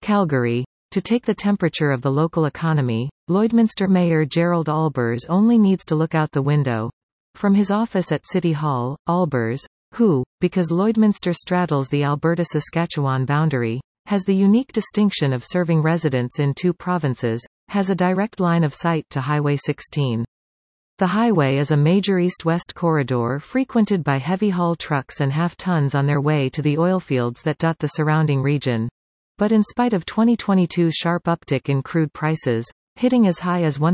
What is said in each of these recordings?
Calgary. To take the temperature of the local economy, Lloydminster Mayor Gerald Albers only needs to look out the window. From his office at City Hall, Albers, who, because Lloydminster straddles the Alberta-Saskatchewan boundary, has the unique distinction of serving residents in two provinces, has a direct line of sight to Highway 16. The highway is a major east-west corridor frequented by heavy-haul trucks and half-tons on their way to the oilfields that dot the surrounding region. But in spite of 2022's sharp uptick in crude prices, hitting as high as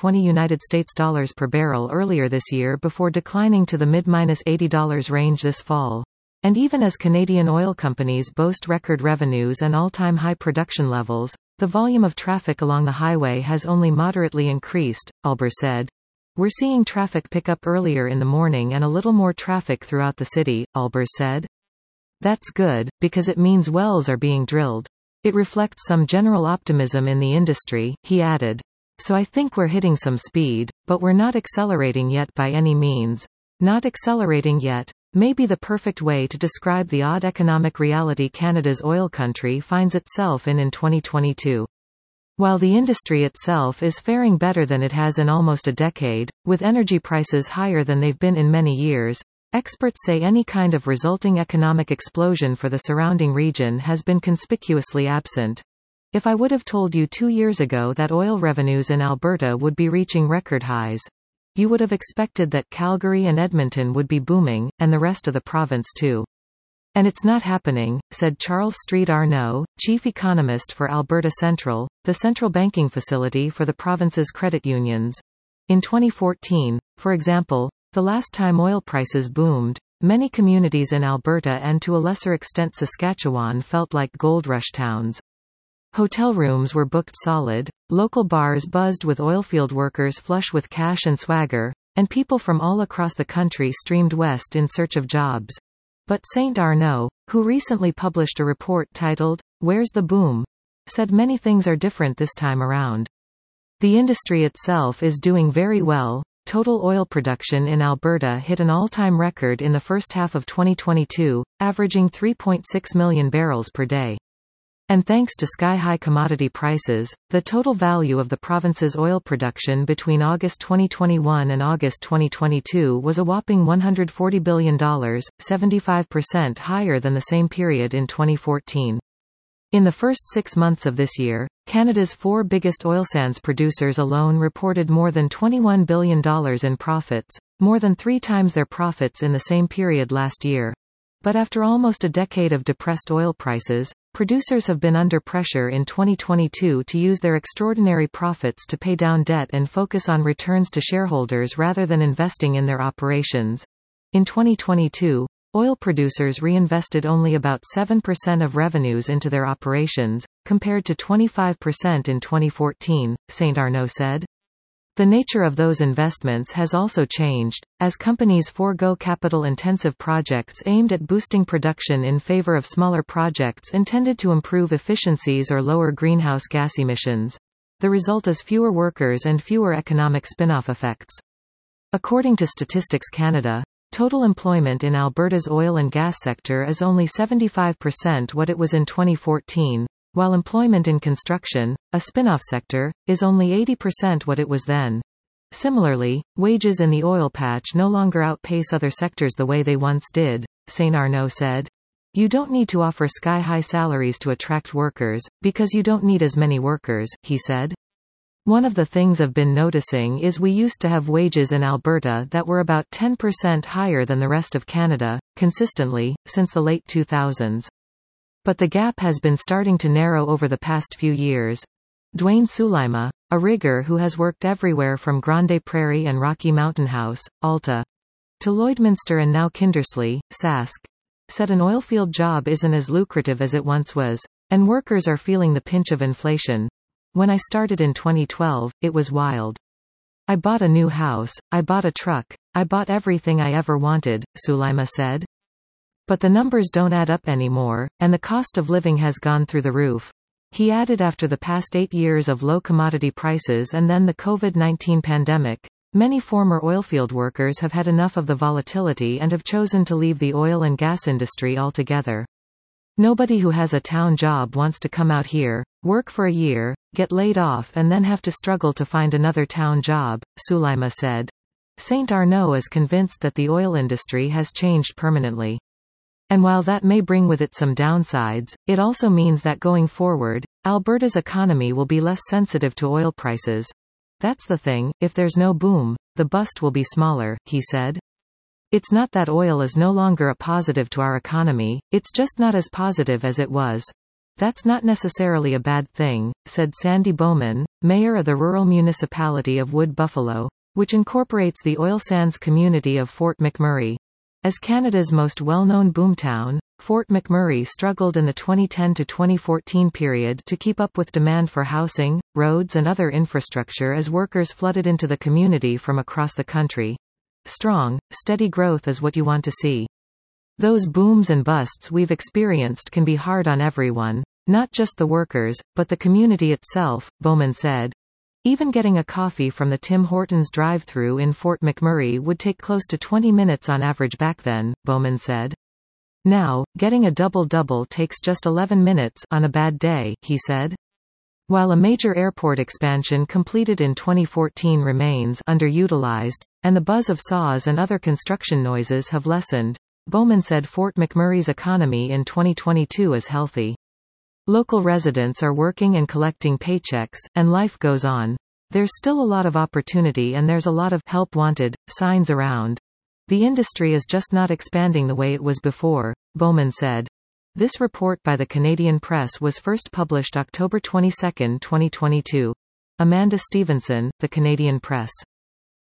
$120 per barrel earlier this year before declining to the mid-$80 range this fall. And even as Canadian oil companies boast record revenues and all-time high production levels, the volume of traffic along the highway has only moderately increased, Albers said. We're seeing traffic pick up earlier in the morning and a little more traffic throughout the city, Albers said. That's good, because it means wells are being drilled. It reflects some general optimism in the industry, he added. So I think we're hitting some speed, but we're not accelerating yet by any means. Not accelerating yet, may be the perfect way to describe the odd economic reality Canada's oil country finds itself in 2022. While the industry itself is faring better than it has in almost a decade, with energy prices higher than they've been in many years, experts say any kind of resulting economic explosion for the surrounding region has been conspicuously absent. If I would have told you 2 years ago that oil revenues in Alberta would be reaching record highs, you would have expected that Calgary and Edmonton would be booming, and the rest of the province too. And it's not happening, said Charles Street Arnault, chief economist for Alberta Central, the central banking facility for the province's credit unions. In 2014, for example, the last time oil prices boomed, many communities in Alberta and to a lesser extent Saskatchewan felt like gold rush towns. Hotel rooms were booked solid, local bars buzzed with oilfield workers flush with cash and swagger, and people from all across the country streamed west in search of jobs. But St. Arnault, who recently published a report titled, "Where's the Boom?", said many things are different this time around. The industry itself is doing very well. Total oil production in Alberta hit an all-time record in the first half of 2022, averaging 3.6 million barrels per day. And thanks to sky-high commodity prices, the total value of the province's oil production between August 2021 and August 2022 was a whopping $140 billion, 75% higher than the same period in 2014. In the first 6 months of this year, Canada's 4 biggest oil sands producers alone reported more than $21 billion in profits, more than 3 times their profits in the same period last year. But after almost a decade of depressed oil prices, producers have been under pressure in 2022 to use their extraordinary profits to pay down debt and focus on returns to shareholders rather than investing in their operations. In 2022, oil producers reinvested only about 7% of revenues into their operations, compared to 25% in 2014, St. Arnault said. The nature of those investments has also changed, as companies forego capital-intensive projects aimed at boosting production in favor of smaller projects intended to improve efficiencies or lower greenhouse gas emissions. The result is fewer workers and fewer economic spin-off effects. According to Statistics Canada, total employment in Alberta's oil and gas sector is only 75% what it was in 2014, while employment in construction, a spin-off sector, is only 80% what it was then. Similarly, wages in the oil patch no longer outpace other sectors the way they once did, St. Arnault said. You don't need to offer sky-high salaries to attract workers, because you don't need as many workers, he said. One of the things I've been noticing is we used to have wages in Alberta that were about 10% higher than the rest of Canada, consistently, since the late 2000s. But the gap has been starting to narrow over the past few years. Dwayne Sulima, a rigger who has worked everywhere from Grande Prairie and Rocky Mountain House, Alta, to Lloydminster and now Kindersley, Sask, said an oilfield job isn't as lucrative as it once was, and workers are feeling the pinch of inflation. When I started in 2012, it was wild. I bought a new house, I bought a truck, I bought everything I ever wanted, Sulima said. But the numbers don't add up anymore, and the cost of living has gone through the roof. He added after the past 8 years of low commodity prices and then the COVID-19 pandemic, many former oilfield workers have had enough of the volatility and have chosen to leave the oil and gas industry altogether. Nobody who has a town job wants to come out here, work for a year, get laid off and then have to struggle to find another town job, Sulaima said. St. Arnaud is convinced that the oil industry has changed permanently. And while that may bring with it some downsides, it also means that going forward, Alberta's economy will be less sensitive to oil prices. That's the thing, if there's no boom, the bust will be smaller, he said. It's not that oil is no longer a positive to our economy, it's just not as positive as it was. That's not necessarily a bad thing, said Sandy Bowman, mayor of the rural municipality of Wood Buffalo, which incorporates the oil sands community of Fort McMurray. As Canada's most well-known boomtown, Fort McMurray struggled in the 2010 to 2014 period to keep up with demand for housing, roads and other infrastructure as workers flooded into the community from across the country. Strong, steady growth is what you want to see. Those booms and busts we've experienced can be hard on everyone, not just the workers, but the community itself, Bowman said. Even getting a coffee from the Tim Hortons drive-thru in Fort McMurray would take close to 20 minutes on average back then, Bowman said. Now, getting a double-double takes just 11 minutes on a bad day, he said. While a major airport expansion completed in 2014 remains underutilized, and the buzz of saws and other construction noises have lessened, Bowman said Fort McMurray's economy in 2022 is healthy. Local residents are working and collecting paychecks, and life goes on. There's still a lot of opportunity and there's a lot of help wanted signs around. The industry is just not expanding the way it was before, Bowman said. This report by the Canadian Press was first published October 22, 2022. Amanda Stevenson, The Canadian Press.